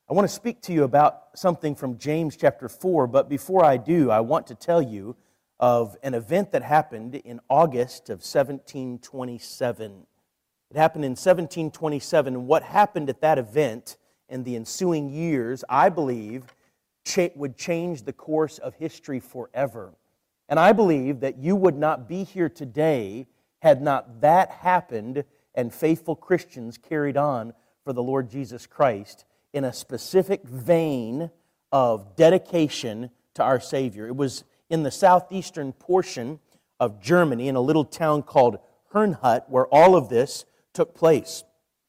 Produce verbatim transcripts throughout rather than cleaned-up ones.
I want to speak to you about something from James chapter four, but before I do, I want to tell you of an event that happened in August of seventeen twenty-seven. It happened in seventeen twenty-seven, and what happened at that event in the ensuing years, I believe, cha- would change the course of history forever. And I believe that you would not be here today had not that happened and faithful Christians carried on for the Lord Jesus Christ in a specific vein of dedication to our Savior. It was in the southeastern portion of Germany, in a little town called Herrnhut, where all of this took place.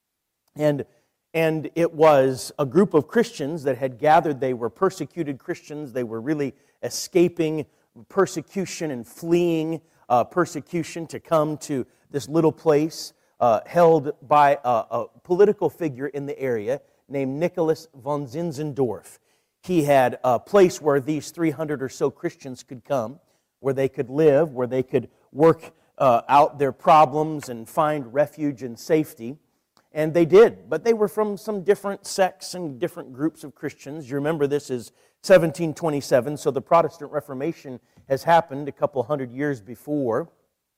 And, and it was a group of Christians that had gathered. They were persecuted Christians. They were really escaping persecution and fleeing uh, persecution to come to this little place uh, held by a, a political figure in the area named Nicholas von Zinzendorf. He had a place where these three hundred or so Christians could come, where they could live, where they could work uh, out their problems and find refuge and safety. And they did, but they were from some different sects and different groups of Christians. You remember this is seventeen twenty-seven, so the Protestant Reformation has happened a couple hundred years before.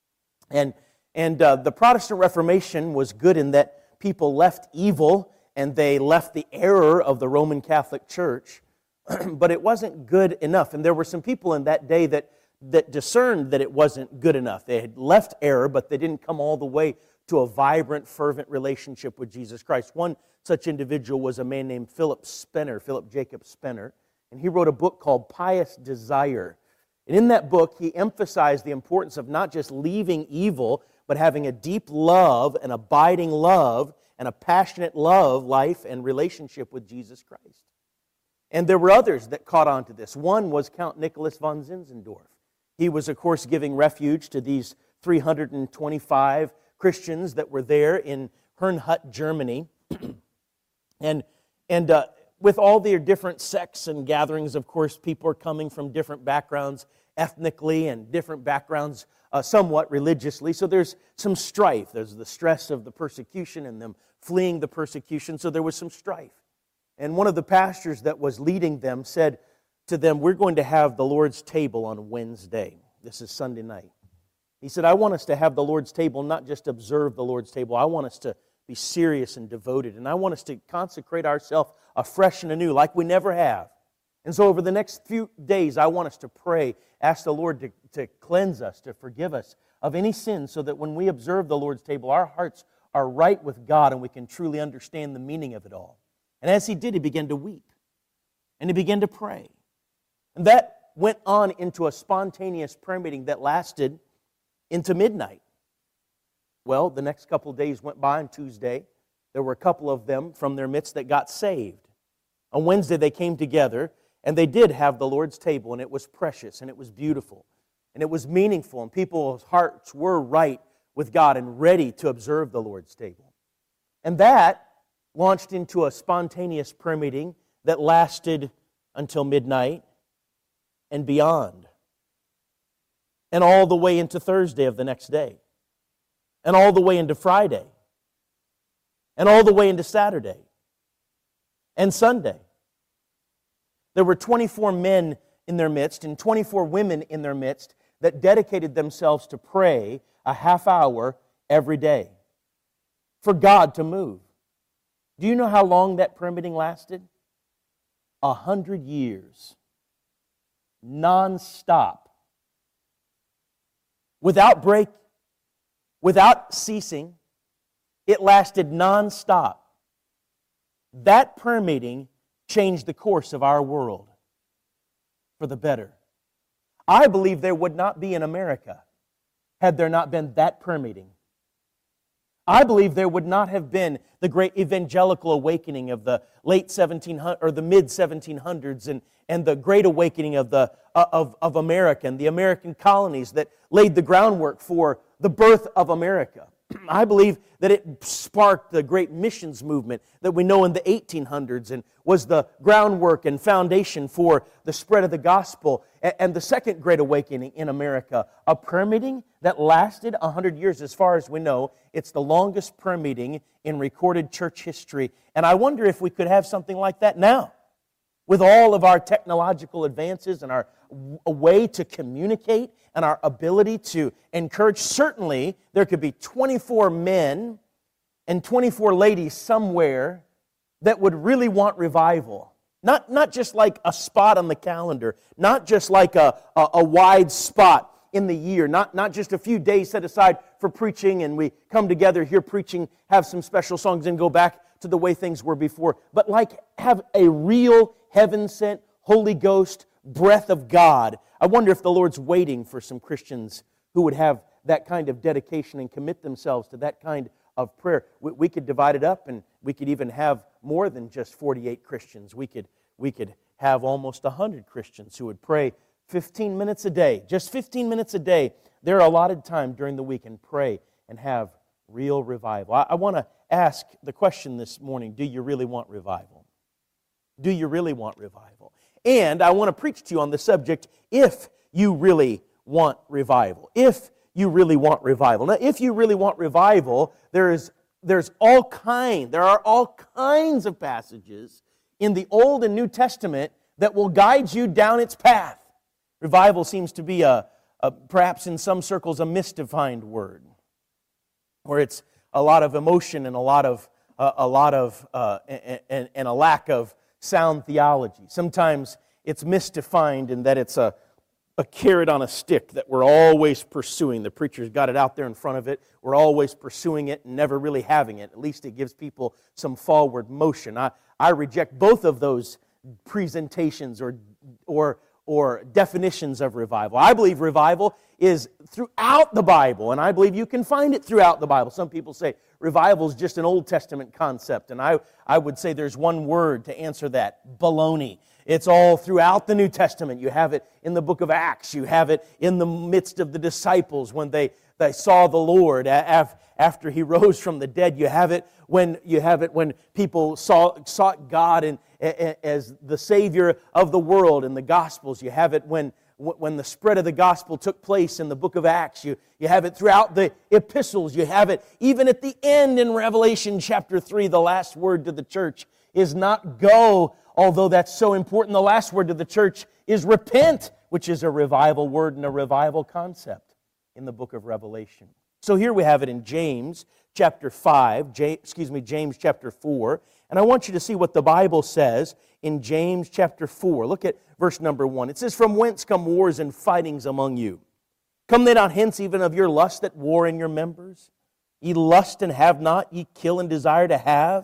And, and uh, the Protestant Reformation was good in that people left evil and they left the error of the Roman Catholic Church, but it wasn't good enough. And there were some people in that day that, that discerned that it wasn't good enough. They had left error, but they didn't come all the way to a vibrant, fervent relationship with Jesus Christ. One such individual was a man named Philip Spener, Philip Jacob Spener, and he wrote a book called Pious Desire. And in that book, he emphasized the importance of not just leaving evil, but having a deep love, an abiding love, and a passionate love life and relationship with Jesus Christ. And there were others that caught on to this. One was Count Nicholas von Zinzendorf. He was, of course, giving refuge to these three hundred twenty-five Christians that were there in Herrnhut, Germany. and and uh, with all their different sects and gatherings, of course, people are coming from different backgrounds ethnically and different backgrounds uh, somewhat religiously. So there's some strife. There's the stress of the persecution and them fleeing the persecution. So there was some strife. And one of the pastors that was leading them said to them, "We're going to have the Lord's table on Wednesday." This is Sunday night. He said, "I want us to have the Lord's table, not just observe the Lord's table. I want us to be serious and devoted. And I want us to consecrate ourselves afresh and anew like we never have. And so over the next few days, I want us to pray, ask the Lord to, to cleanse us, to forgive us of any sin, so that when we observe the Lord's table, our hearts are right with God and we can truly understand the meaning of it all." And as he did, he began to weep. And he began to pray. And that went on into a spontaneous prayer meeting that lasted into midnight. Well, the next couple of days went by. On Tuesday, there were a couple of them from their midst that got saved. On Wednesday, they came together, and they did have the Lord's table, and it was precious, and it was beautiful, and it was meaningful, and people's hearts were right with God and ready to observe the Lord's table. And that launched into a spontaneous prayer meeting that lasted until midnight and beyond, and all the way into Thursday of the next day, and all the way into Friday, and all the way into Saturday, and Sunday. There were twenty-four men in their midst and twenty-four women in their midst that dedicated themselves to pray a half hour every day for God to move. Do you know how long that prayer meeting lasted? A hundred years. Non-stop. Without break, without ceasing. It lasted non-stop. That prayer meeting changed the course of our world for the better. I believe there would not be in America had there not been that prayer meeting. I believe there would not have been the great evangelical awakening of the late seventeen hundreds or the mid seventeen hundreds and, and the great awakening of the uh, of, of America and the American colonies that laid the groundwork for the birth of America. I believe that it sparked the great missions movement that we know in the eighteen hundreds and was the groundwork and foundation for the spread of the gospel. And the second great awakening in America, a prayer meeting that lasted one hundred years as far as we know. It's the longest prayer meeting in recorded church history. And I wonder if we could have something like that now. With all of our technological advances and our a way to communicate and our ability to encourage, certainly there could be twenty-four men and twenty-four ladies somewhere that would really want revival. Not, not just like a spot on the calendar, not just like a, a, a wide spot in the year, not, not just a few days set aside for preaching and we come together, hear preaching, have some special songs and go back to the way things were before, but like have a real heaven-sent, Holy Ghost breath of God. I wonder if the Lord's waiting for some Christians who would have that kind of dedication and commit themselves to that kind of prayer. We, we could divide it up and we could even have more than just forty-eight Christians. We could, we could have almost one hundred Christians who would pray fifteen minutes a day, just fifteen minutes a day, their allotted time during the week, and pray and have real revival. I, I want to ask the question this morning, do you really want revival? Do you really want revival? And I want to preach to you on the subject, if you really want revival. If you really want revival. Now, if you really want revival, there is there's all kind, there are all kinds of passages in the Old and New Testament that will guide you down its path. Revival seems to be a, a perhaps in some circles a misdefined word, where it's a lot of emotion and a lot of uh, a lot of uh, and, and a lack of sound theology. Sometimes it's misdefined in that it's a, a carrot on a stick that we're always pursuing. The preacher's got it out there in front of it. We're always pursuing it and never really having it. At least it gives people some forward motion. I, I reject both of those presentations or or or definitions of revival. I believe revival is throughout the Bible, and I believe you can find it throughout the Bible. Some people say revival is just an Old Testament concept, and I, I would say there's one word to answer that: baloney. It's all throughout the New Testament. You have it in the book of Acts. You have it in the midst of the disciples when they, they saw the Lord after He rose from the dead. You have it when you have it when people saw sought God and as the Savior of the world in the Gospels. You have it when, when the spread of the gospel took place in the book of Acts. You, you have it throughout the epistles. You have it even at the end in Revelation chapter three. The last word to the church is not go, although that's so important. The last word to the church is repent, which is a revival word and a revival concept in the book of Revelation. So here we have it in James chapter five, James, excuse me, James chapter four. And I want you to see what the Bible says in James chapter four. Look at verse number one. It says, "From whence come wars and fightings among you? Come they not hence even of your lust that war in your members? Ye lust and have not, ye kill and desire to have,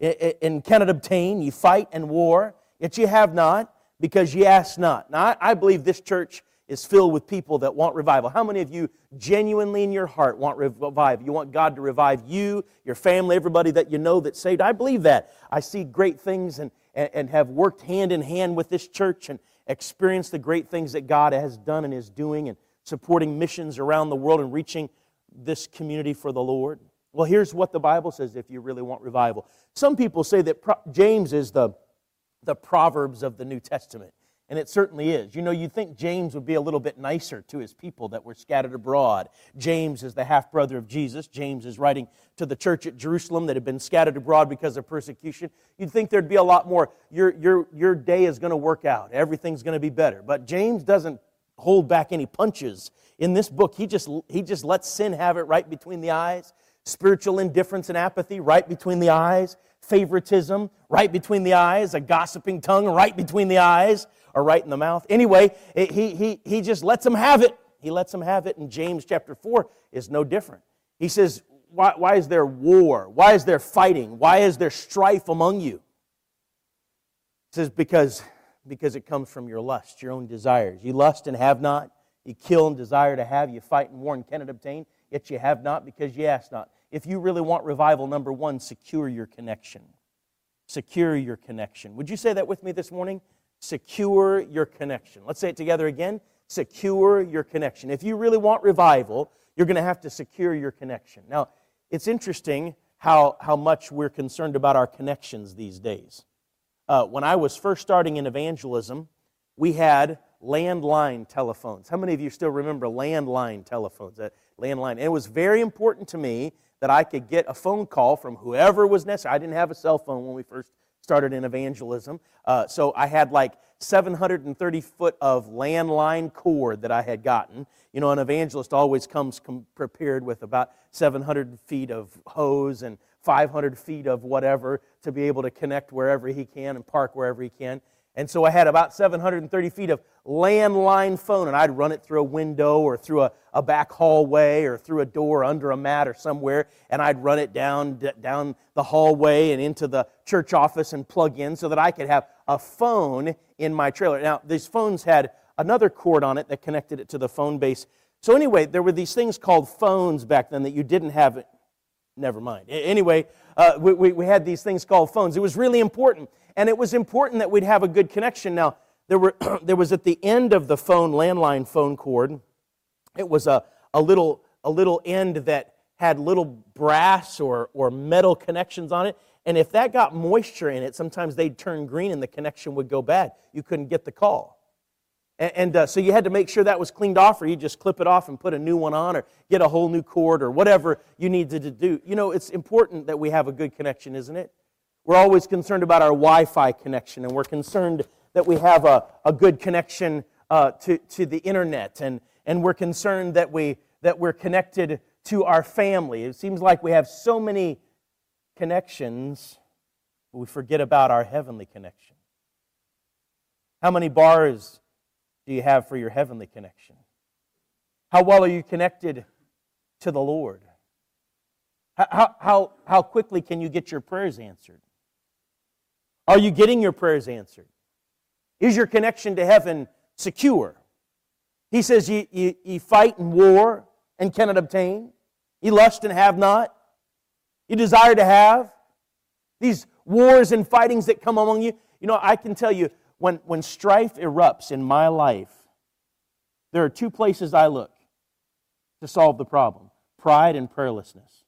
and cannot obtain, ye fight and war, yet ye have not, because ye ask not." Now, I believe this church is filled with people that want revival. How many of you genuinely in your heart want revival? You want God to revive you, your family, everybody that you know that's saved? I believe that. I see great things and, and have worked hand in hand with this church and experienced the great things that God has done and is doing and supporting missions around the world and reaching this community for the Lord. Well, here's what the Bible says if you really want revival. Some people say that James is the, the Proverbs of the New Testament. And it certainly is. You know, you'd think James would be a little bit nicer to his people that were scattered abroad. James is the half-brother of Jesus. James is writing to the church at Jerusalem that had been scattered abroad because of persecution. You'd think there'd be a lot more, your, your, your day is going to work out. Everything's going to be better. But James doesn't hold back any punches. In this book, he just, he just lets sin have it right between the eyes. Spiritual indifference and apathy right between the eyes. Favoritism right between the eyes. A gossiping tongue right between the eyes. Or right in the mouth. Anyway, he, he, he just lets them have it. He lets them have it. And James chapter four is no different. He says, why, why is there war? Why is there fighting? Why is there strife among you? He says, because, because it comes from your lust, your own desires. You lust and have not. You kill and desire to have. You fight and war and cannot obtain. Yet you have not because you ask not. If you really want revival, number one, secure your connection. Secure your connection. Would you say that with me this morning? Secure your connection. Let's say it together again. Secure your connection. If you really want revival, you're going to have to secure your connection. Now, It's interesting how, how much we're concerned about our connections these days. Uh, when I was first starting in evangelism, we had landline telephones. How many of you still remember landline telephones? Uh, landline. And it was very important to me that I could get a phone call from whoever was necessary. I didn't have a cell phone when we first started in evangelism. Uh, so I had like seven hundred thirty foot of landline cord that I had gotten. You know, an evangelist always comes com- prepared with about seven hundred feet of hose and five hundred feet of whatever to be able to connect wherever he can and park wherever he can. And so I had about seven hundred thirty feet of landline phone, and I'd run it through a window or through a, a back hallway or through a door under a mat or somewhere, and I'd run it down, d- down the hallway and into the church office and plug in so that I could have a phone in my trailer. Now, these phones had another cord on it that connected it to the phone base. So anyway, there were these things called phones back then that you didn't have. Never mind. Anyway, uh, we, we, we had these things called phones. It was really important. And it was important that we'd have a good connection. Now, there were there was at the end of the phone, landline phone cord, it was a, a little a little end that had little brass or, or metal connections on it. And if that got moisture in it, sometimes they'd turn green and the connection would go bad. You couldn't get the call. And, and uh, so you had to make sure that was cleaned off, or you just clip it off and put a new one on, or get a whole new cord, or whatever you needed to do. You know, it's important that we have a good connection, isn't it? We're always concerned about our Wi-Fi connection, and we're concerned that we have a, a good connection uh, to, to the internet, and, and we're concerned that, we, that we're connected to our family. It seems like we have so many connections, but we forget about our heavenly connection. How many bars do you have for your heavenly connection? How well are you connected to the Lord? How, how, how quickly can you get your prayers answered? Are you getting your prayers answered? Is your connection to heaven secure? He says, ye, ye, ye fight in war and cannot obtain. Ye lust and have not. You desire to have. These wars and fightings that come among you. You know, I can tell you, when, when strife erupts in my life, there are two places I look to solve the problem: pride and prayerlessness.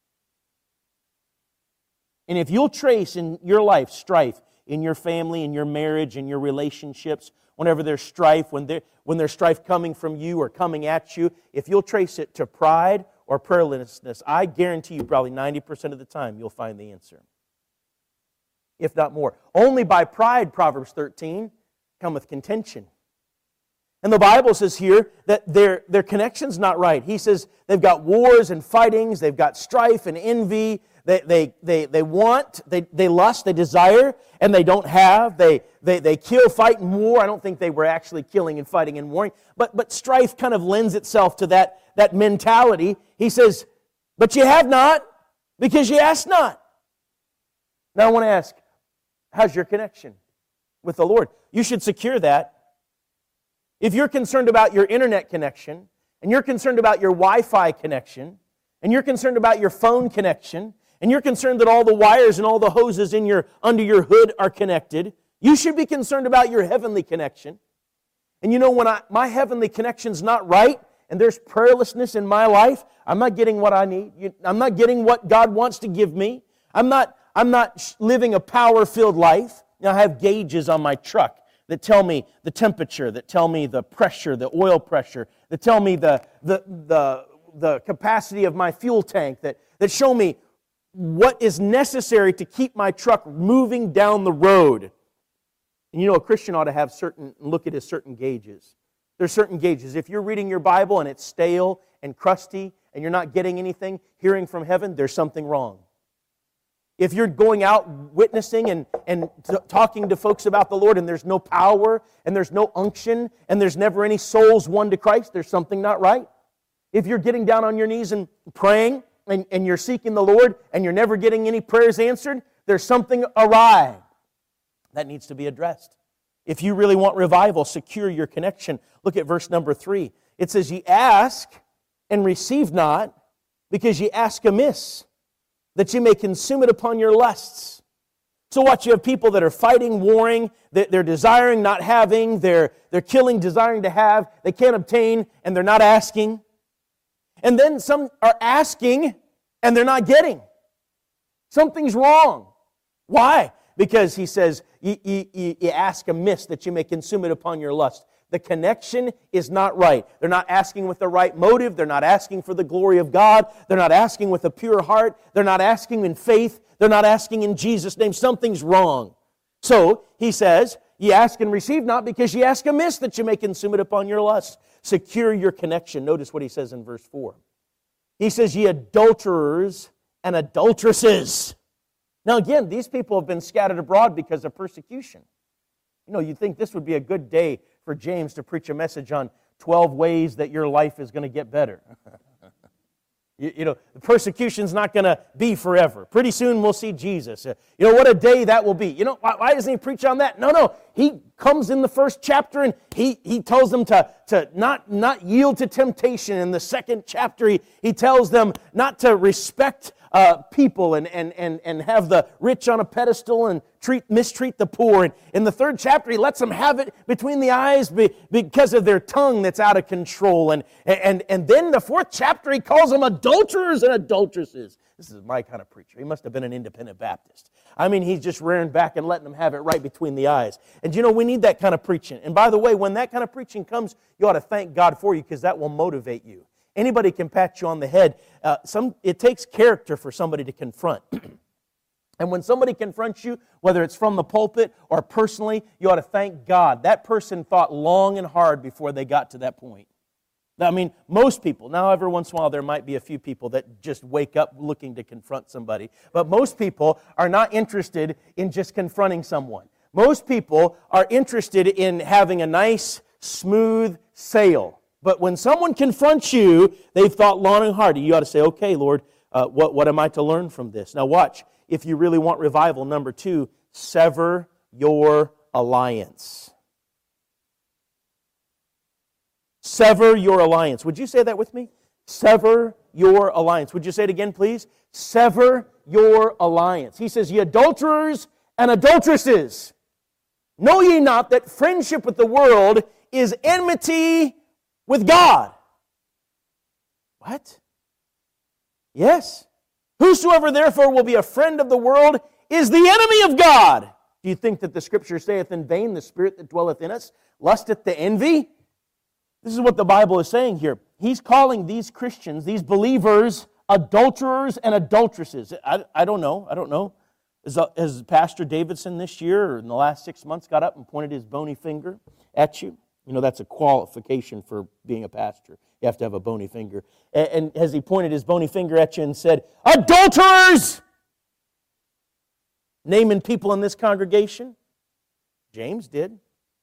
And if you'll trace in your life strife, in your family, in your marriage, in your relationships, whenever there's strife, when, there, when there's strife coming from you or coming at you, if you'll trace it to pride or prayerlessness, I guarantee you probably ninety percent of the time you'll find the answer, if not more. Only by pride, Proverbs thirteen, cometh contention. And the Bible says here that their, their connection's not right. He says they've got wars and fightings, they've got strife and envy, they they they, they want, they, they lust, they desire, and they don't have. They, they, they kill, fight, and war. I don't think they were actually killing and fighting and warring, but, but strife kind of lends itself to that, that mentality. He says, but you have not, because you ask not. Now I want to ask, how's your connection with the Lord? You should secure that. If you're concerned about your internet connection, and you're concerned about your Wi-Fi connection, and you're concerned about your phone connection, and you're concerned that all the wires and all the hoses in your under your hood are connected, you should be concerned about your heavenly connection. And you know, when I, my heavenly connection's not right, and there's prayerlessness in my life, I'm not getting what I need. I'm not getting what God wants to give me. I'm not, I'm not living a power-filled life. Now, I have gauges on my truck that tell me the temperature, that tell me the pressure, the oil pressure, that tell me the, the, the, the capacity of my fuel tank, that, that show me what is necessary to keep my truck moving down the road. And you know, a Christian ought to have certain, look at his certain gauges. There's certain gauges. If you're reading your Bible and it's stale and crusty and you're not getting anything, hearing from heaven, there's something wrong. If you're going out witnessing and, and t- talking to folks about the Lord and there's no power and there's no unction and there's never any souls won to Christ, there's something not right. If you're getting down on your knees and praying and, and you're seeking the Lord and you're never getting any prayers answered, there's something awry. That needs to be addressed. If you really want revival, secure your connection. Look at verse number three. It says, ye ask and receive not, because ye ask amiss, that you may consume it upon your lusts. So watch, you have people that are fighting, warring, they're desiring, not having, they're, they're killing, desiring to have, they can't obtain, and they're not asking. And then some are asking, And they're not getting. Something's wrong. Why? Because he says, you, you, you ask amiss that you may consume it upon your lust. The connection is not right. They're not asking with the right motive. They're not asking for the glory of God. They're not asking with a pure heart. They're not asking in faith. They're not asking in Jesus' name. Something's wrong. So, he says, ye ask and receive not because ye ask amiss that you may consume it upon your lust. Secure your connection. Notice what he says in verse four. He says, ye adulterers and adulteresses. Now again, these people have been scattered abroad because of persecution. You know, you'd think this would be a good day for James to preach a message on twelve ways that your life is going to get better. you, you know, the persecution's not going to be forever. Pretty soon we'll see Jesus. Uh, you know, what a day that will be. You know, why, why doesn't he preach on that? No, no. He comes in the first chapter and he, he tells them to, to not, not yield to temptation. In the second chapter, he, he tells them not to respect Uh, people and, and, and, and have the rich on a pedestal and treat mistreat the poor. And in the third chapter, he lets them have it between the eyes be, because of their tongue that's out of control. And, and, and then the fourth chapter, he calls them adulterers and adulteresses. This is my kind of preacher. He must have been an independent Baptist. I mean, he's just rearing back and letting them have it right between the eyes. And you know, we need that kind of preaching. And by the way, when that kind of preaching comes, you ought to thank God for you because that will motivate you. Anybody can pat you on the head. Uh, some, it takes character for somebody to confront. And when somebody confronts you, whether it's from the pulpit or personally, you ought to thank God. That person thought long and hard before they got to that point. I mean, most people, now every once in a while there might be a few people that just wake up looking to confront somebody, but most people are not interested in just confronting someone. Most people are interested in having a nice, smooth sail. But when someone confronts you, they've thought long and hard. You ought to say, okay, Lord, uh, what, what am I to learn from this? Now watch, if you really want revival, number two, sever your alliance. Sever your alliance. Would you say that with me? Sever your alliance. Would you say it again, please? Sever your alliance. He says, ye adulterers and adulteresses, know ye not that friendship with the world is enmity with God? What? Yes. Whosoever therefore will be a friend of the world is the enemy of God. Do you think that the Scripture saith in vain, the Spirit that dwelleth in us lusteth to envy? This is what the Bible is saying here. He's calling these Christians, these believers, adulterers and adulteresses. I, I don't know. I don't know. Has, has Pastor Davidson this year or in the last six months got up and pointed his bony finger at you? You know, that's a qualification for being a pastor. You have to have a bony finger. And, and has he pointed his bony finger at you and said, adulterers! Naming people in this congregation? James did.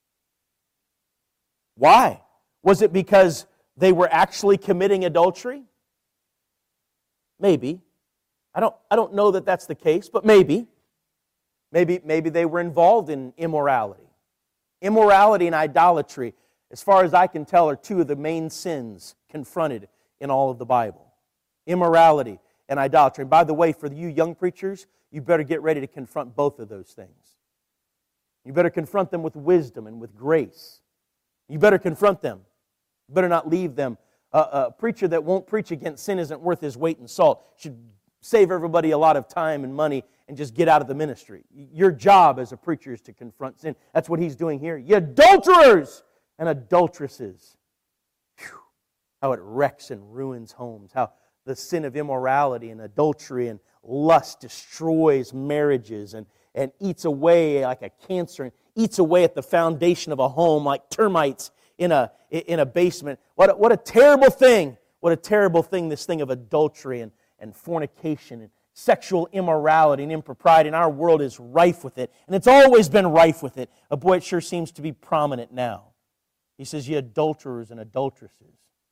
Why? Was it because they were actually committing adultery? Maybe. I don't, I don't know that that's the case, but maybe. Maybe, maybe they were involved in immorality. Immorality and idolatry, as far as I can tell, are two of the main sins confronted in all of the Bible. Immorality and idolatry. And by the way, for you young preachers, you better get ready to confront both of those things. You better confront them with wisdom and with grace. You better confront them. You better not leave them. Uh, a preacher that won't preach against sin isn't worth his weight in salt. Should save everybody a lot of time and money and just get out of the ministry. Your job as a preacher is to confront sin. That's what he's doing here. You adulterers and adulteresses. Whew. How it wrecks and ruins homes. How the sin of immorality and adultery and lust destroys marriages and, and eats away like a cancer and eats away at the foundation of a home like termites in a, in a basement. What a, what a terrible thing. What a terrible thing, this thing of adultery and, and fornication and sexual immorality and impropriety. And our world is rife with it. And it's always been rife with it. But boy, it sure seems to be prominent now. He says, ye adulterers and adulteresses.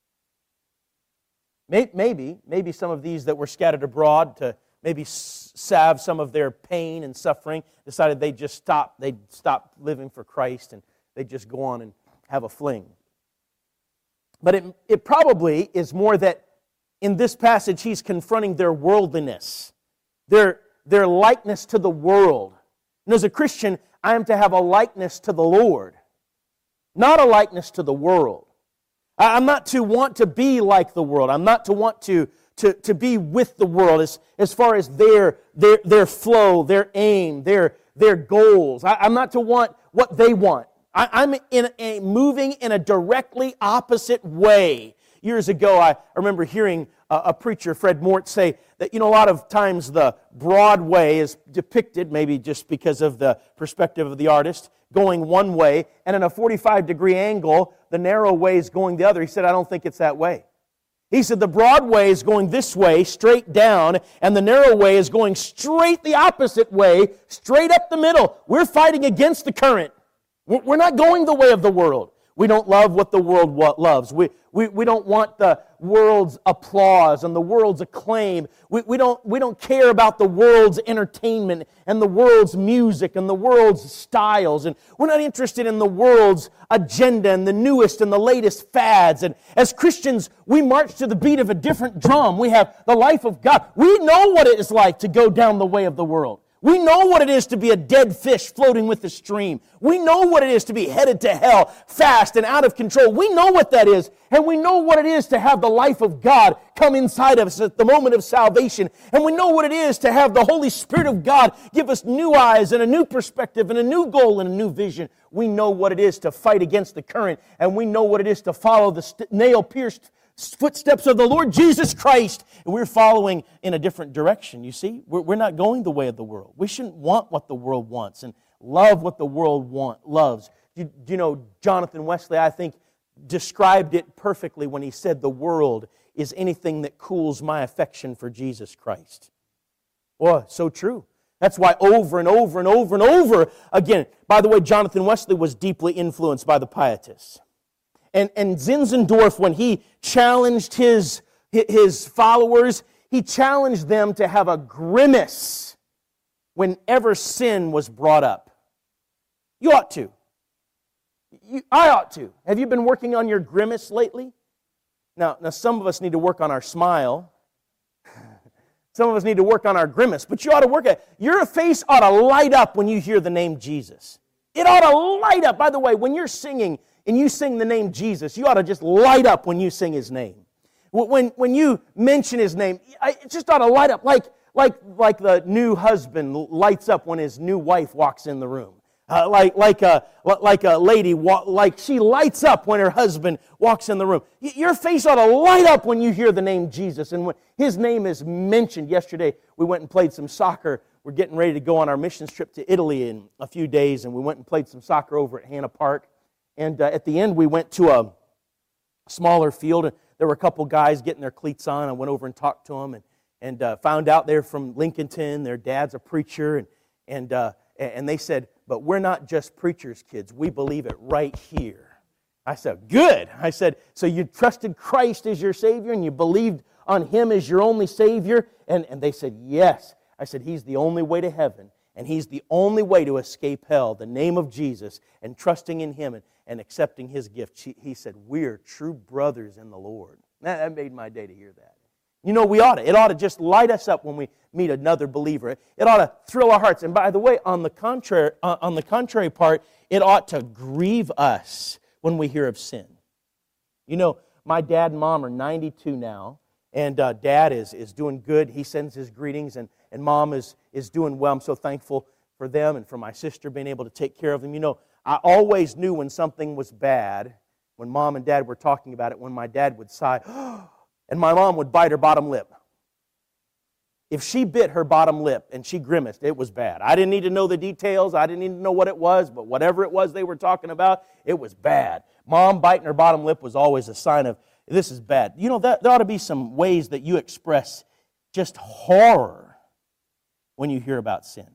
Maybe, maybe some of these that were scattered abroad to maybe salve some of their pain and suffering, decided they'd just stop, they'd stop living for Christ and they'd just go on and have a fling. But it, it probably is more that in this passage he's confronting their worldliness, their, their likeness to the world. And as a Christian, I am to have a likeness to the Lord, not a likeness to the world. I'm not to want to be like the world. I'm not to want to, to, to be with the world as, as far as their, their, their flow, their aim, their, their goals. I, I'm not to want what they want. I, I'm in a, moving in a directly opposite way. Years ago, I remember hearing a, a preacher, Fred Mort, say that, you know, a lot of times the broad way is depicted, maybe just because of the perspective of the artist, going one way, and in a forty-five degree angle, the narrow way is going the other. He said, I don't think it's that way. He said, the broad way is going this way, straight down, and the narrow way is going straight the opposite way, straight up the middle. We're fighting against the current. We're not going the way of the world. We don't love what the world loves. We, we, we don't want the world's applause and the world's acclaim. We, we, don't, we don't care about the world's entertainment and the world's music and the world's styles. And we're not interested in the world's agenda and the newest and the latest fads. And as Christians, we march to the beat of a different drum. We have the life of God. We know what it is like to go down the way of the world. We know what it is to be a dead fish floating with the stream. We know what it is to be headed to hell, fast and out of control. We know what that is, and we know what it is to have the life of God come inside of us at the moment of salvation. And we know what it is to have the Holy Spirit of God give us new eyes and a new perspective and a new goal and a new vision. We know what it is to fight against the current, and we know what it is to follow the st- nail-pierced footsteps of the Lord Jesus Christ, and we're following in a different direction. You see, we're, we're not going the way of the world. We shouldn't want what the world wants and love what the world want, loves. Do, do you know, Jonathan Wesley, I think, described it perfectly when he said the world is anything that cools my affection for Jesus Christ. Boy, so true. That's why over and over and over and over again, by the way, Jonathan Wesley was deeply influenced by the Pietists. And, and Zinzendorf, when he challenged his, his followers, he challenged them to have a grimace whenever sin was brought up. You ought to. You, I ought to. Have you been working on your grimace lately? Now, now, some of us need to work on our smile. Some of us need to work on our grimace. But you ought to work at it. Your face ought to light up when you hear the name Jesus. It ought to light up. By the way, when you're singing and you sing the name Jesus, you ought to just light up when you sing His name. When, when you mention His name, it just ought to light up like, like, like the new husband lights up when his new wife walks in the room. Uh, like, like, a, like a lady, like she lights up when her husband walks in the room. Your face ought to light up when you hear the name Jesus. And when His name is mentioned. Yesterday, we went and played some soccer. We're getting ready to go on our missions trip to Italy in a few days, and we went and played some soccer over at Hannah Park. And uh, at the end, we went to a smaller field, and there were a couple guys getting their cleats on. I went over and talked to them, and, and uh, found out they're from Lincolnton. Their dad's a preacher, and, and, uh, and they said, but we're not just preachers' kids. We believe it right here. I said, good. I said, so you trusted Christ as your Savior, and you believed on Him as your only Savior? And, and they said, yes. I said, He's the only way to heaven, and He's the only way to escape hell, the name of Jesus, and trusting in Him and, and accepting His gift. She, he said, we're true brothers in the Lord. That, that made my day to hear that. You know, we ought to. It ought to just light us up when we meet another believer. It ought to thrill our hearts. And by the way, on the contrary, uh, on the contrary part, it ought to grieve us when we hear of sin. You know, my dad and mom are ninety-two now, and uh, Dad is, is doing good. He sends his greetings, and, and Mom is, is doing well. I'm so thankful for them and for my sister being able to take care of them. You know, I always knew when something was bad, when Mom and Dad were talking about it, when my dad would sigh, and my mom would bite her bottom lip. If she bit her bottom lip and she grimaced, it was bad. I didn't need to know the details. I didn't need to know what it was, but whatever it was they were talking about, it was bad. Mom biting her bottom lip was always a sign of, this is bad. You know, that, there ought to be some ways that you express just horror when you hear about sin.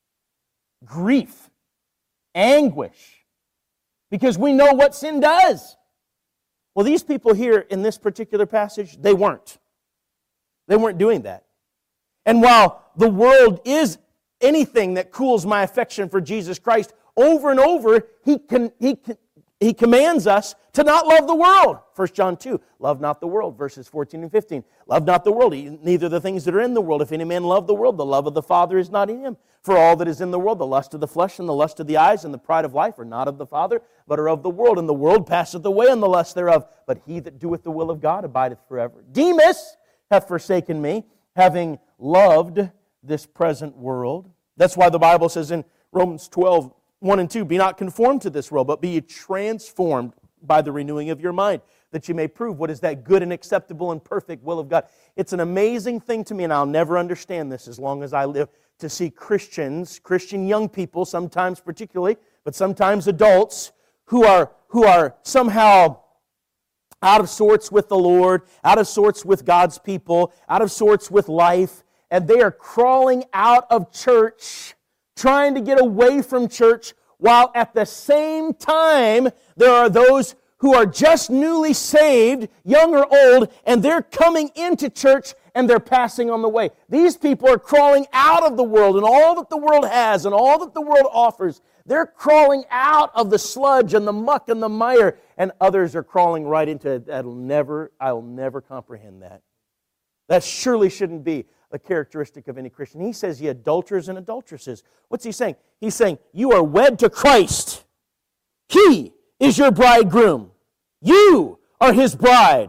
Grief, anguish, because we know what sin does. Well, these people here in this particular passage, they weren't. They weren't doing that. And while the world is anything that cools my affection for Jesus Christ, over and over, He can, he can, He commands us to not love the world. First John two, love not the world, verses fourteen and fifteen. Love not the world, neither the things that are in the world. If any man love the world, the love of the Father is not in him. For all that is in the world, the lust of the flesh and the lust of the eyes and the pride of life are not of the Father, but are of the world. And the world passeth away and the lust thereof. But he that doeth the will of God abideth forever. Demas hath forsaken me, having loved this present world. That's why the Bible says in Romans twelve, one and two, be not conformed to this world, but be ye transformed by the renewing of your mind, that you may prove what is that good and acceptable and perfect will of God. It's an amazing thing to me, and I'll never understand this as long as I live, to see Christians, Christian young people, sometimes particularly, but sometimes adults, who are, who are somehow out of sorts with the Lord, out of sorts with God's people, out of sorts with life, and they are crawling out of church, trying to get away from church, while at the same time there are those who are just newly saved, young or old, and they're coming into church and they're passing on the way. These people are crawling out of the world and all that the world has and all that the world offers. They're crawling out of the sludge and the muck and the mire, and others are crawling right into it. That'll never, I'll never comprehend that. That surely shouldn't be a characteristic of any Christian. He says, ye adulterers and adulteresses. What's he saying? He's saying, you are wed to Christ. He is your bridegroom. You are His bride.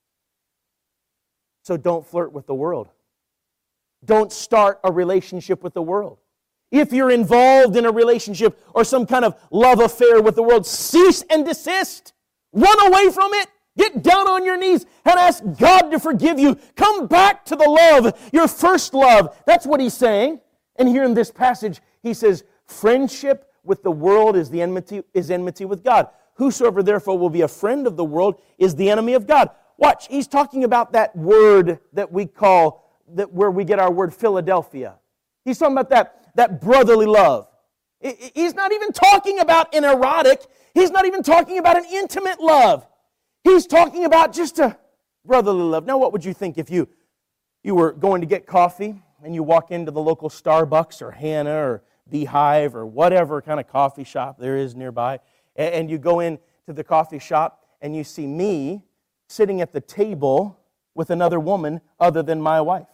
So don't flirt with the world. Don't start a relationship with the world. If you're involved in a relationship or some kind of love affair with the world, cease and desist. Run away from it. Get down on your knees and ask God to forgive you. Come back to the love, your first love. That's what he's saying. And here in this passage, he says, friendship with the world is the enmity, is enmity with God. Whosoever therefore will be a friend of the world is the enemy of God. Watch, he's talking about that word that we call, that where we get our word Philadelphia. He's talking about that, that brotherly love. He's not even talking about an erotic. He's not even talking about an intimate love. He's talking about just a brotherly love. Now, what would you think if you, you were going to get coffee and you walk into the local Starbucks or Hannah or Beehive or whatever kind of coffee shop there is nearby, and you go into the coffee shop and you see me sitting at the table with another woman other than my wife.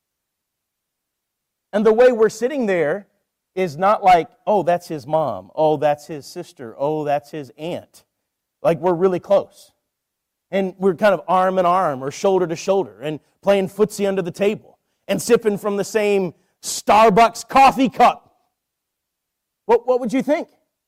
And the way we're sitting there is not like, oh, that's his mom, oh, that's his sister, oh, that's his aunt. Like we're really close. And we're kind of arm in arm or shoulder to shoulder and playing footsie under the table and sipping from the same Starbucks coffee cup. What, what would you think?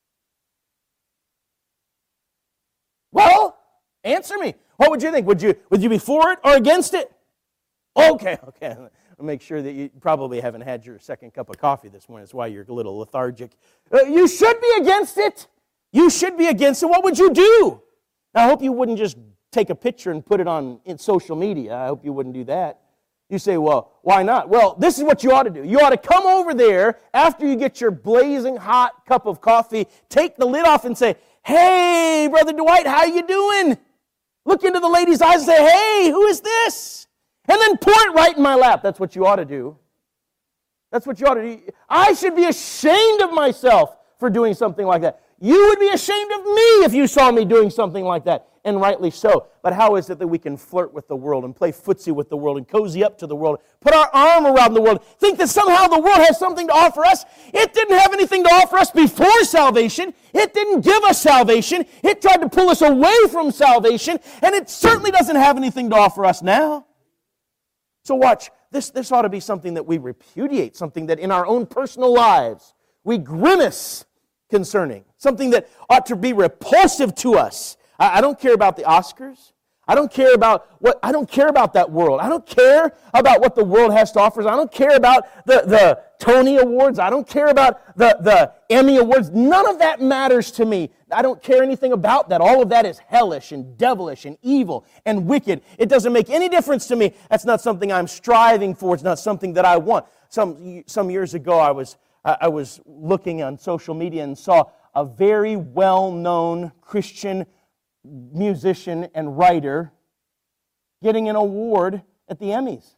Well, answer me. What would you think? Would you, would you be for it or against it? Okay, okay. I'll make sure that you probably haven't had your second cup of coffee this morning. That's why you're a little lethargic. Uh, you should be against it. You should be against it. What would you do? Now, I hope you wouldn't just take a picture and put it on in social media. I hope you wouldn't do that. You say, well, why not? Well, this is what you ought to do. You ought to come over there after you get your blazing hot cup of coffee, take the lid off and say, hey, Brother Dwight, how you doing? Look into the lady's eyes and say, hey, who is this? And then pour it right in my lap. That's what you ought to do. That's what you ought to do. I should be ashamed of myself for doing something like that. You would be ashamed of me if you saw me doing something like that, and rightly so. But how is it that we can flirt with the world and play footsie with the world and cozy up to the world, put our arm around the world, think that somehow the world has something to offer us? It didn't have anything to offer us before salvation. It didn't give us salvation. It tried to pull us away from salvation, and it certainly doesn't have anything to offer us now. So watch, this, this ought to be something that we repudiate, something that in our own personal lives we grimace concerning, something that ought to be repulsive to us. I, I don't care about the Oscars. I don't care about what I don't care about that world. I don't care about what the world has to offer. I don't care about the, the Tony Awards. I don't care about the, the Emmy Awards. None of that matters to me. I don't care anything about that. All of that is hellish and devilish and evil and wicked. It doesn't make any difference to me. That's not something I'm striving for. It's not something that I want. Some some years ago, I was I was looking on social media and saw a very well-known Christian musician and writer getting an award at the Emmys.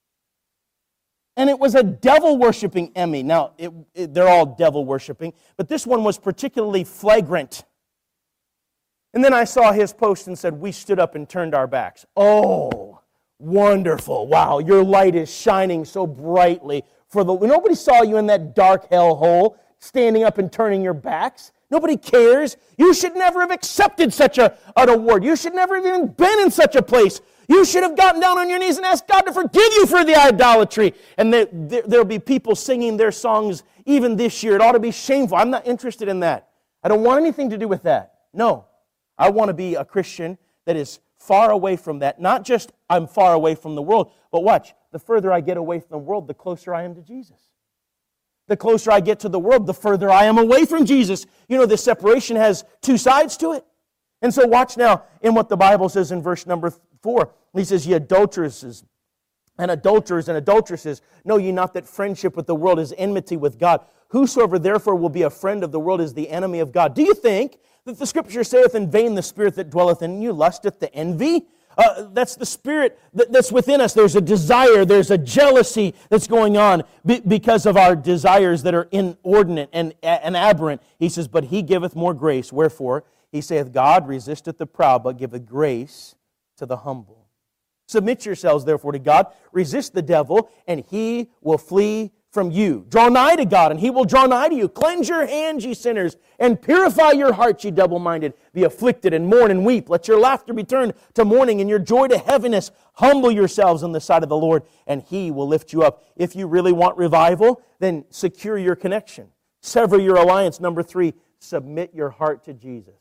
And it was a devil-worshiping Emmy. Now, it, it, they're all devil-worshiping, but this one was particularly flagrant. And then I saw his post and said, we stood up and turned our backs. Oh, wonderful. Wow, your light is shining so brightly. For the nobody saw you in that dark hellhole, standing up and turning your backs. Nobody cares. You should never have accepted such a, an award. You should never have even been in such a place. You should have gotten down on your knees and asked God to forgive you for the idolatry. And there, there, there'll be people singing their songs even this year. It ought to be shameful. I'm not interested in that. I don't want anything to do with that. No. I want to be a Christian that is far away from that. Not just I'm far away from the world, but watch, the further I get away from the world, the closer I am to Jesus. The closer I get to the world, the further I am away from Jesus. You know, this separation has two sides to it. And so watch now in what the Bible says in verse number four. He says, ye adulteresses and adulterers and adulteresses, know ye not that friendship with the world is enmity with God? Whosoever therefore will be a friend of the world is the enemy of God. Do you think that the Scripture saith, in vain the spirit that dwelleth in you lusteth to envy? Uh, that's the spirit that, that's within us. There's a desire, there's a jealousy that's going on be, because of our desires that are inordinate and, and aberrant. He says, but he giveth more grace. Wherefore, he saith, God resisteth the proud, but giveth grace to the humble. Submit yourselves, therefore, to God. Resist the devil, and he will flee from you. Draw nigh to God, and he will draw nigh to you. Cleanse your hands, ye sinners, and purify your hearts, ye double-minded. Be afflicted, and mourn, and weep. Let your laughter be turned to mourning, and your joy to heaviness. Humble yourselves in the sight of the Lord, and he will lift you up. If you really want revival, then secure your connection. Sever your alliance. Number three, submit your heart to Jesus.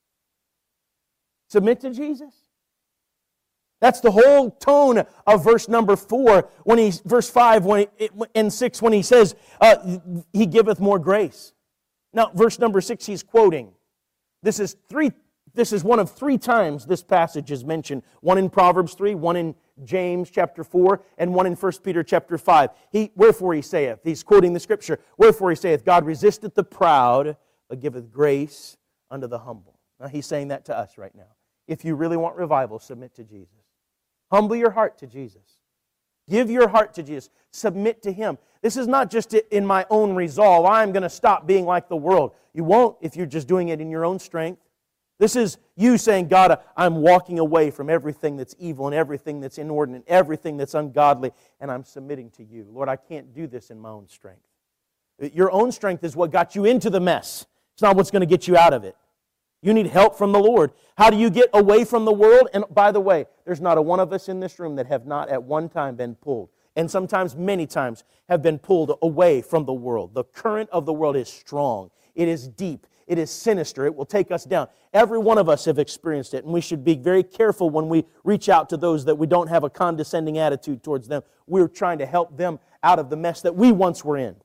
Submit to Jesus. That's the whole tone of verse number four, when he, verse five when he, and six, when he says, uh, he giveth more grace. Now, verse number six, he's quoting. This is three. This is one of three times this passage is mentioned. One in Proverbs three, one in James chapter four, and one in First Peter chapter five. He, wherefore he saith, he's quoting the Scripture, wherefore he saith, God resisteth the proud, but giveth grace unto the humble. Now, he's saying that to us right now. If you really want revival, submit to Jesus. Humble your heart to Jesus. Give your heart to Jesus. Submit to Him. This is not just in my own resolve. I'm going to stop being like the world. You won't if you're just doing it in your own strength. This is you saying, God, I'm walking away from everything that's evil and everything that's inordinate, everything that's ungodly, and I'm submitting to You. Lord, I can't do this in my own strength. Your own strength is what got you into the mess. It's not what's going to get you out of it. You need help from the Lord. How do you get away from the world? And by the way, there's not a one of us in this room that have not at one time been pulled, and sometimes many times have been pulled away from the world. The current of the world is strong. It is deep. It is sinister. It will take us down. Every one of us have experienced it, and we should be very careful when we reach out to those that we don't have a condescending attitude towards them. We're trying to help them out of the mess that we once were in.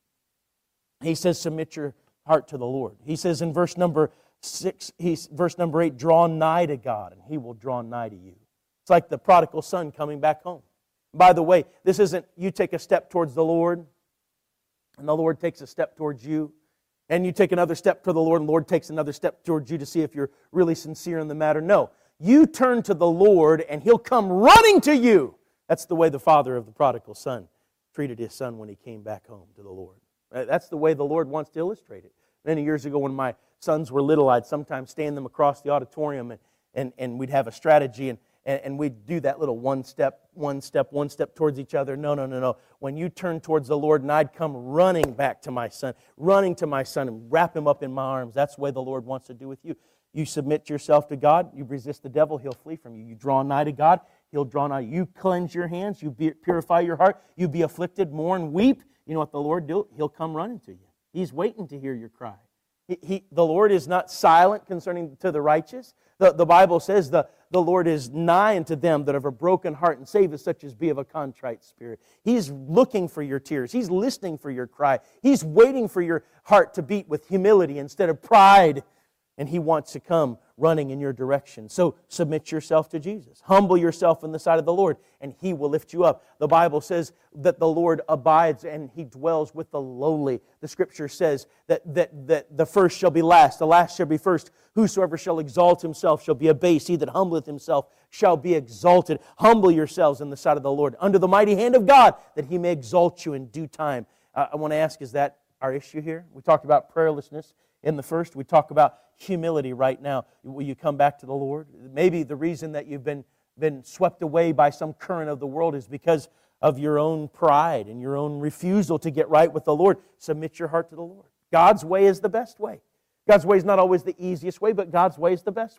He says, submit your heart to the Lord. He says in verse number Six, he's, verse number eight, draw nigh to God, and He will draw nigh to you. It's like the prodigal son coming back home. By the way, this isn't you take a step towards the Lord, and the Lord takes a step towards you, and you take another step to the Lord, and the Lord takes another step towards you to see if you're really sincere in the matter. No, you turn to the Lord, and He'll come running to you. That's the way the father of the prodigal son treated his son when he came back home to the Lord. That's the way the Lord wants to illustrate it. Many years ago when my sons were little, I'd sometimes stand them across the auditorium and, and, and we'd have a strategy and, and, and we'd do that little one step, one step, one step towards each other. No, no, no, no. When you turn towards the Lord, and I'd come running back to my son, running to my son and wrap him up in my arms. That's the way the Lord wants to do with you. You submit yourself to God. You resist the devil. He'll flee from you. You draw nigh to God. He'll draw nigh. You cleanse your hands. You be, purify your heart. You be afflicted, mourn, weep. You know what the Lord do? He'll come running to you. He's waiting to hear your cry. He, he, the Lord is not silent concerning to the righteous. The, the Bible says the, the Lord is nigh unto them that have a broken heart and saveth such as be of a contrite spirit. He's looking for your tears. He's listening for your cry. He's waiting for your heart to beat with humility instead of pride. And He wants to come running in your direction. So submit yourself to Jesus. Humble yourself in the sight of the Lord, and He will lift you up. The Bible says that the Lord abides and He dwells with the lowly. The Scripture says that, that, that the first shall be last, the last shall be first. Whosoever shall exalt himself shall be abased. He that humbleth himself shall be exalted. Humble yourselves in the sight of the Lord, under the mighty hand of God, that He may exalt you in due time. Uh, I want to ask, is that our issue here? We talked about prayerlessness in the first. We talk about humility right now. Will you come back to the Lord? Maybe the reason that you've been, been swept away by some current of the world is because of your own pride and your own refusal to get right with the Lord. Submit your heart to the Lord. God's way is the best way. God's way is not always the easiest way, but God's way is the best way.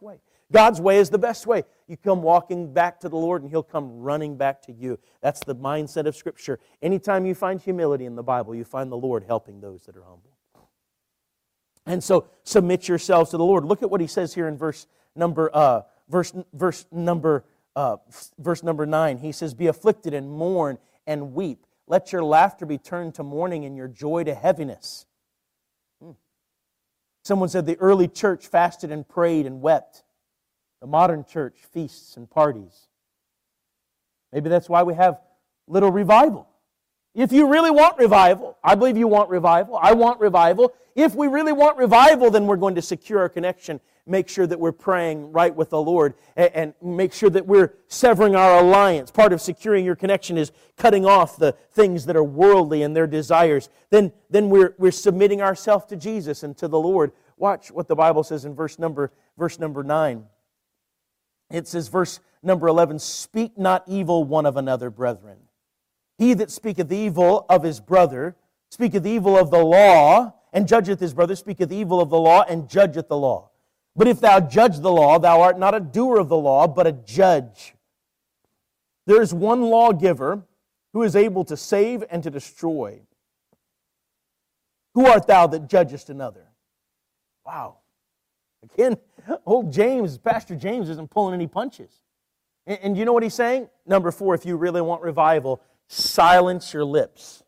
God's way is the best way. You come walking back to the Lord and He'll come running back to you. That's the mindset of Scripture. Anytime you find humility in the Bible, you find the Lord helping those that are humble. And so submit yourselves to the Lord. Look at what He says here in verse number uh, verse verse number uh, verse number nine. He says, "Be afflicted and mourn and weep. Let your laughter be turned to mourning and your joy to heaviness." Hmm. Someone said the early church fasted and prayed and wept. The modern church feasts and parties. Maybe that's why we have little revival. If you really want revival, I believe you want revival, I want revival. If we really want revival, then we're going to secure our connection, make sure that we're praying right with the Lord, and make sure that we're severing our alliance. Part of securing your connection is cutting off the things that are worldly and their desires. Then, then we're, we're submitting ourselves to Jesus and to the Lord. Watch what the Bible says in verse number, verse number nine. It says, verse number eleven, "Speak not evil one of another, brethren. He that speaketh evil of his brother speaketh evil of the law, and judgeth his brother, speaketh evil of the law, and judgeth the law. But if thou judge the law, thou art not a doer of the law, but a judge. There is one lawgiver who is able to save and to destroy. Who art thou that judgest another?" Wow. Again, old James, Pastor James isn't pulling any punches. And, and you know what he's saying? Number four, if you really want revival, silence your lips.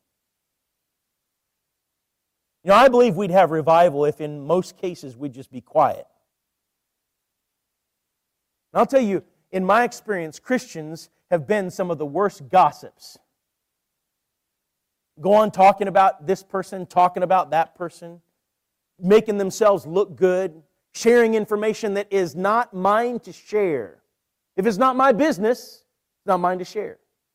You know, I believe we'd have revival if in most cases we'd just be quiet. And I'll tell you, in my experience, Christians have been some of the worst gossips. Go on talking about this person, talking about that person, making themselves look good, sharing information that is not mine to share. If it's not my business, it's not mine to share.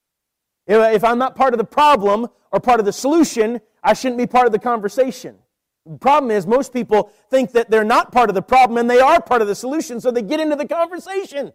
If I'm not part of the problem or part of the solution, I shouldn't be part of the conversation. The problem is most people think that they're not part of the problem and they are part of the solution, so they get into the conversation.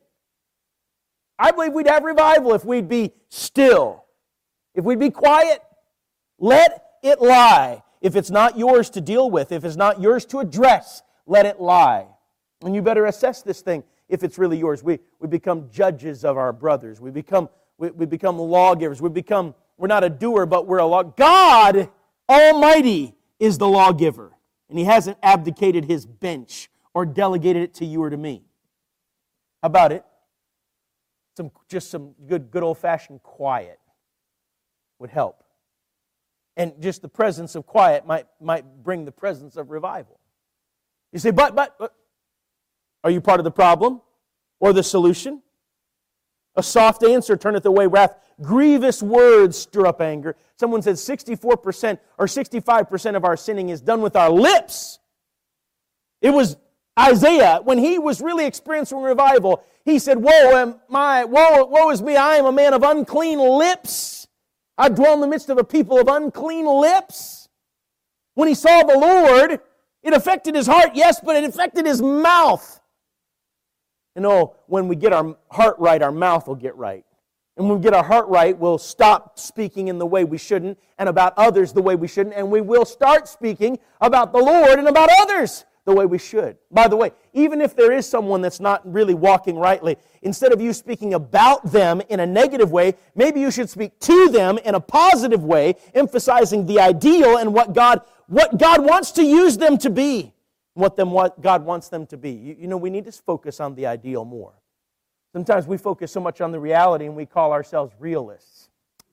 I believe we'd have revival if we'd be still. If we'd be quiet, let it lie. If it's not yours to deal with, if it's not yours to address, let it lie. And you better assess this thing if it's really yours. We, we become judges of our brothers. We become, we, we become lawgivers. We become, we're not a doer, but we're a law. God Almighty is the lawgiver. And He hasn't abdicated His bench or delegated it to you or to me. How about it? Some, just some good, good old-fashioned quiet would help. And just the presence of quiet might, might bring the presence of revival. You say, but, but, but, are you part of the problem or the solution? A soft answer turneth away wrath. Grievous words stir up anger. Someone said sixty-four percent or sixty-five percent of our sinning is done with our lips. It was Isaiah, when he was really experiencing revival, he said, Woe am I, woe, woe is me, I am a man of unclean lips. I dwell in the midst of a people of unclean lips. When he saw the Lord, it affected his heart, yes, but it affected his mouth. You know, when we get our heart right, our mouth will get right. And when we get our heart right, we'll stop speaking in the way we shouldn't and about others the way we shouldn't, and we will start speaking about the Lord and about others the way we should. By the way, even if there is someone that's not really walking rightly, instead of you speaking about them in a negative way, maybe you should speak to them in a positive way, emphasizing the ideal and what God what God wants to use them to be, what them what God wants them to be. You, you know, we need to focus on the ideal more. Sometimes we focus so much on the reality and we call ourselves realists.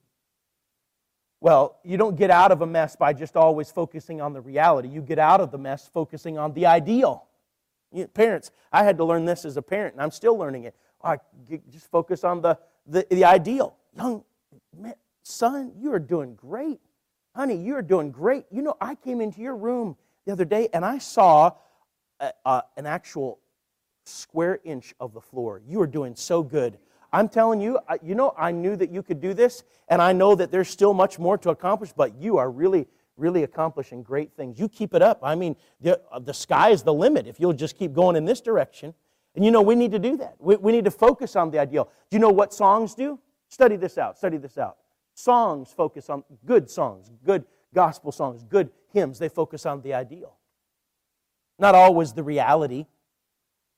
Well, you don't get out of a mess by just always focusing on the reality. You get out of the mess focusing on the ideal. You, parents, I had to learn this as a parent, and I'm still learning it. I just focus on the, the, the ideal. Young man, son, you are doing great. Honey, you're doing great. You know, I came into your room the other day and I saw a, a, an actual square inch of the floor. You are doing so good. I'm telling you, I, you know, I knew that you could do this, and I know that there's still much more to accomplish, but you are really, really accomplishing great things. You keep it up. I mean, the, the sky is the limit if you'll just keep going in this direction. And you know, we need to do that. We, we need to focus on the ideal. Do you know what songs do? Study this out. Study this out. Songs focus on good songs, good gospel songs, good hymns. They focus on the ideal. Not always the reality.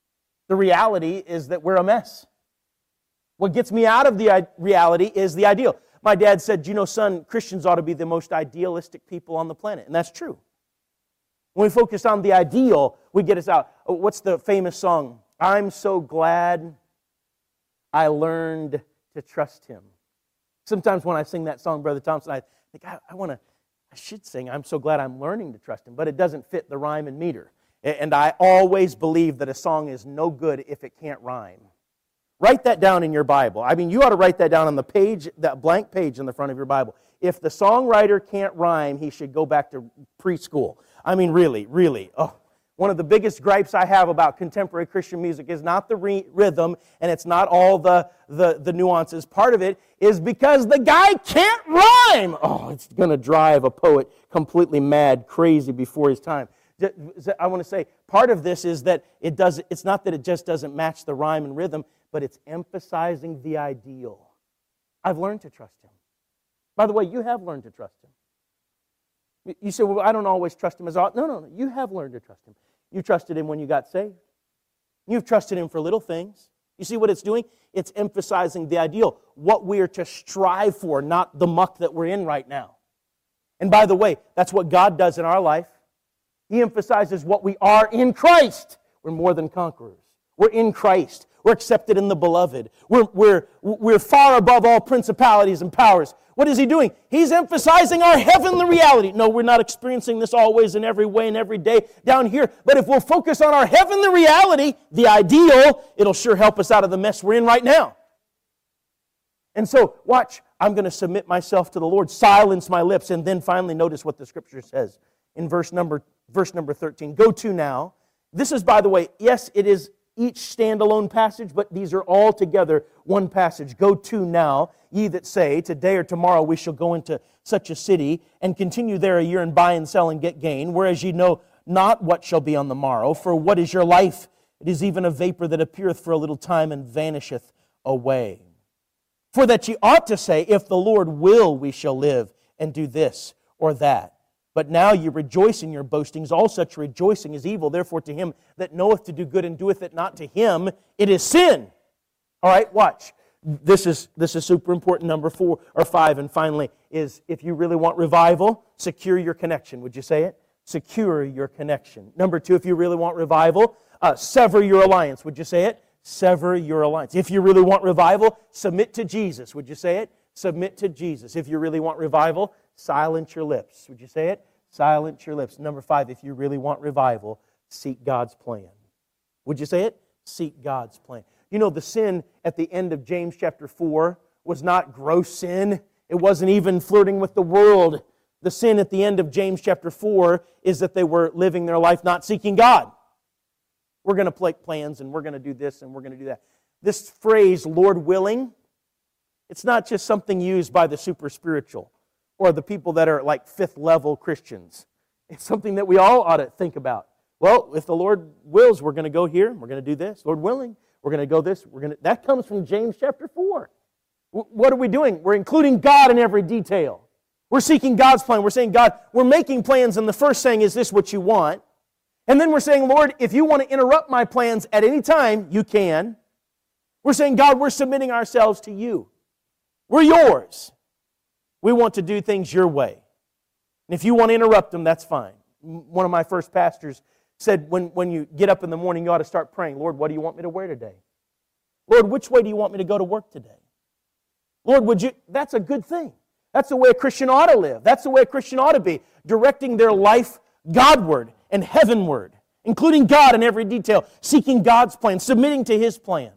The reality is that we're a mess. What gets me out of the reality is the ideal. My dad said, you know, son, Christians ought to be the most idealistic people on the planet. And that's true. When we focus on the ideal, we get us out. What's the famous song? I'm so glad I learned to trust Him. Sometimes when I sing that song, Brother Thompson, I think, I, I want to, I should sing, I'm so glad I'm learning to trust Him. But it doesn't fit the rhyme and meter. And I always believe that a song is no good if it can't rhyme. Write that down in your Bible. I mean, you ought to write that down on the page, that blank page in the front of your Bible. If the songwriter can't rhyme, he should go back to preschool. I mean, really, really. Oh, one of the biggest gripes I have about contemporary Christian music is not the re- rhythm, and it's not all the, the, the nuances. Part of it is because the guy can't rhyme. Oh, it's going to drive a poet completely mad, crazy before his time. I want to say, part of this is that it does. It's not that it just doesn't match the rhyme and rhythm, but it's emphasizing the ideal. I've learned to trust Him. By the way, you have learned to trust Him. You say, well, I don't always trust Him as often. No, no, no. You have learned to trust Him. You trusted Him when you got saved. You've trusted Him for little things. You see what it's doing? It's emphasizing the ideal, what we are to strive for, not the muck that we're in right now. And by the way, that's what God does in our life. He emphasizes what we are in Christ. We're more than conquerors. We're in Christ. We're accepted in the Beloved. We're, we're, we're far above all principalities and powers. What is He doing? He's emphasizing our heavenly reality. No, we're not experiencing this always in every way and every day down here. But if we'll focus on our heavenly reality, the ideal, it'll sure help us out of the mess we're in right now. And so, watch. I'm going to submit myself to the Lord, silence my lips, and then finally notice what the Scripture says in verse number, verse number thirteen. Go to now. This is, by the way, yes, it is each standalone passage, but these are all together one passage. Go to now, ye that say, today or tomorrow we shall go into such a city, and continue there a year, and buy and sell and get gain, whereas ye know not what shall be on the morrow. For what is your life? It is even a vapor that appeareth for a little time, and vanisheth away. For that ye ought to say, if the Lord will, we shall live, and do this or that. But now ye rejoice in your boastings. All such rejoicing is evil. Therefore to him that knoweth to do good and doeth it not, to him it is sin. All right, watch. This is, this is super important. Number four or five, and finally, is if you really want revival, secure your connection. Would you say it? Secure your connection. Number two, if you really want revival, uh, sever your alliance. Would you say it? Sever your alliance. If you really want revival, submit to Jesus. Would you say it? Submit to Jesus. If you really want revival, silence your lips. Would you say it? Silence your lips. Number five, if you really want revival, seek God's plan. Would you say it? Seek God's plan. You know, the sin at the end of James chapter four was not gross sin. It wasn't even flirting with the world. The sin at the end of James chapter four is that they were living their life not seeking God. We're going to make plans, and we're going to do this, and we're going to do that. This phrase, Lord willing, it's not just something used by the super spiritual or the people that are like fifth level Christians. It's something that we all ought to think about. Well, if the Lord wills, we're going to go here, we're going to do this. Lord willing, we're going to go this. We're going to. That comes from James chapter four. What are we doing? We're including God in every detail. We're seeking God's plan. We're saying, God, we're making plans, and the first saying, is this what you want? And then we're saying, Lord, if you want to interrupt my plans at any time, you can. We're saying, God, we're submitting ourselves to you. We're yours. We want to do things your way. And if you want to interrupt them, that's fine. One of my first pastors said, when, when you get up in the morning, you ought to start praying, Lord, what do you want me to wear today? Lord, which way do you want me to go to work today? Lord, would you... That's a good thing. That's the way a Christian ought to live. That's the way a Christian ought to be, directing their life Godward and heavenward, including God in every detail, seeking God's plan, submitting to His plan.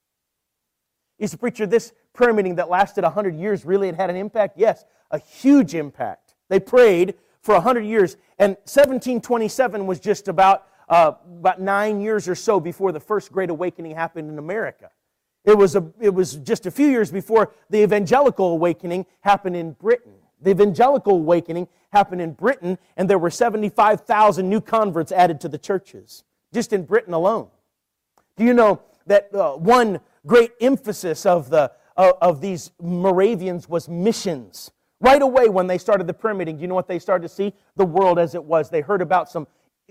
Is the preacher, this prayer meeting that lasted one hundred years, really it had an impact? Yes, a huge impact. They prayed for one hundred years, and seventeen twenty-seven was just about, uh, about nine years or so before the first Great Awakening happened in America. It was, a, it was just a few years before the Evangelical Awakening happened in Britain. The Evangelical Awakening happened in Britain, and there were seventy-five thousand new converts added to the churches, just in Britain alone. Do you know that uh, one great emphasis of, the, uh, of these Moravians was missions? Right away when they started the prayer meeting, do you know what they started to see? The world as it was. They heard about some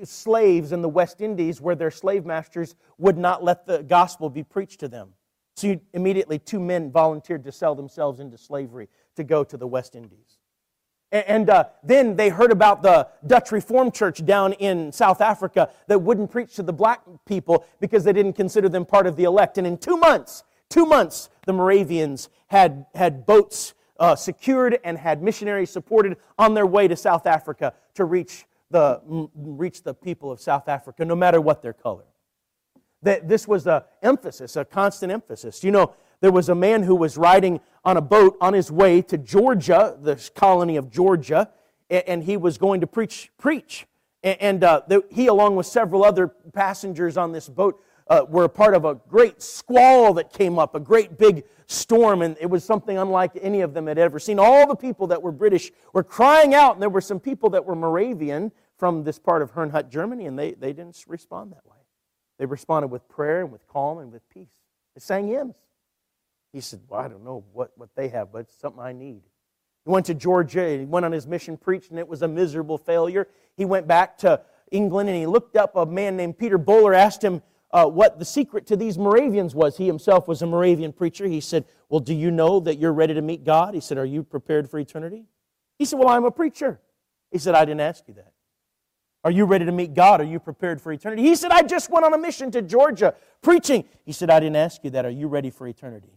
slaves in the West Indies where their slave masters would not let the gospel be preached to them. So you, immediately two men volunteered to sell themselves into slavery to go to the West Indies. And, and uh, then they heard about the Dutch Reformed Church down in South Africa that wouldn't preach to the black people because they didn't consider them part of the elect. And in two months, two months, the Moravians had, had boats uh, secured and had missionaries supported on their way to South Africa to reach the, reach the people of South Africa, no matter what their color. That this was an emphasis, a constant emphasis. You know, there was a man who was riding on a boat on his way to Georgia, the colony of Georgia, and he was going to preach. preach. And uh, he, along with several other passengers on this boat, uh, were a part of a great squall that came up, a great big storm, and it was something unlike any of them had ever seen. All the people that were British were crying out, and there were some people that were Moravian from this part of Herrnhut, Germany, and they, they didn't respond that way. They responded with prayer and with calm and with peace. They sang hymns. He said, well, I don't know what, what they have, but it's something I need. He went to Georgia, he went on his mission, preached, and it was a miserable failure. He went back to England, and he looked up a man named Peter Böhler, asked him uh, what the secret to these Moravians was. He himself was a Moravian preacher. He said, well, do you know that you're ready to meet God? He said, are you prepared for eternity? He said, well, I'm a preacher. He said, I didn't ask you that. Are you ready to meet God? Are you prepared for eternity? He said, I just went on a mission to Georgia preaching. He said, I didn't ask you that. Are you ready for eternity?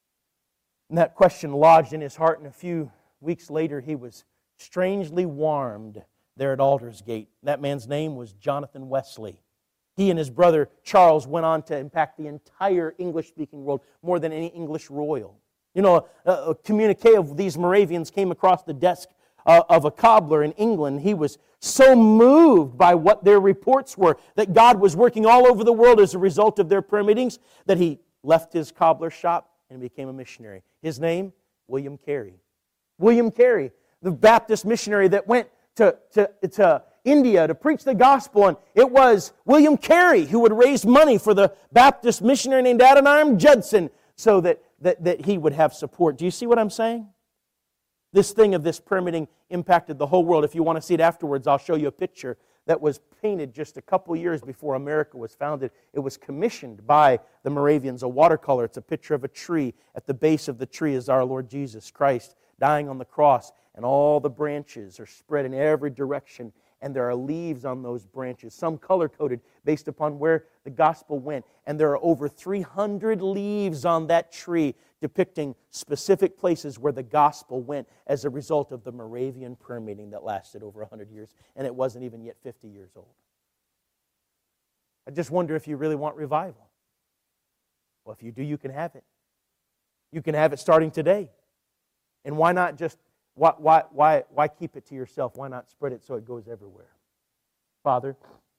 And that question lodged in his heart, and a few weeks later he was strangely warmed there at Aldersgate. That man's name was Jonathan Wesley. He and his brother Charles went on to impact the entire English-speaking world more than any English royal. You know, a, a communique of these Moravians came across the desk uh, of a cobbler in England. He was so moved by what their reports were, that God was working all over the world as a result of their prayer meetings, that he left his cobbler shop and became a missionary. His name, William Carey. William Carey, the Baptist missionary that went to, to, to India to preach the gospel, and it was William Carey who would raise money for the Baptist missionary named Adoniram Judson so that, that, that he would have support. Do you see what I'm saying? This thing of this prayer meeting impacted the whole world. If you want to see it afterwards, I'll show you a picture that was painted just a couple years before America was founded. It was commissioned by the Moravians, a watercolor. It's a picture of a tree. At the base of the tree is our Lord Jesus Christ dying on the cross, and all the branches are spread in every direction, and there are leaves on those branches, some color-coded based upon where the gospel went. And there are over three hundred leaves on that tree depicting specific places where the gospel went as a result of the Moravian prayer meeting that lasted over one hundred years, and it wasn't even yet fifty years old. I just wonder if you really want revival. Well, if you do, you can have it. You can have it starting today. And why not just, why, why, why, why keep it to yourself? Why not spread it so it goes everywhere? Father,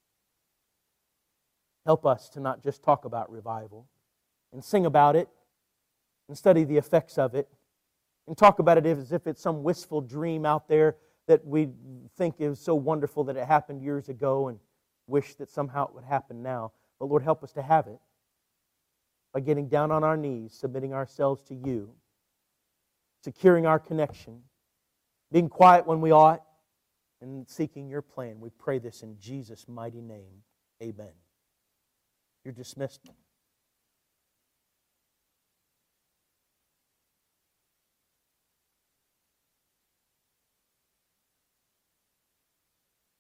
help us to not just talk about revival and sing about it and study the effects of it and talk about it as if it's some wistful dream out there that we think is so wonderful that it happened years ago and wish that somehow it would happen now. But Lord, help us to have it by getting down on our knees, submitting ourselves to you, securing our connection, being quiet when we ought, and seeking your plan. We pray this in Jesus' mighty name. Amen. You're dismissed.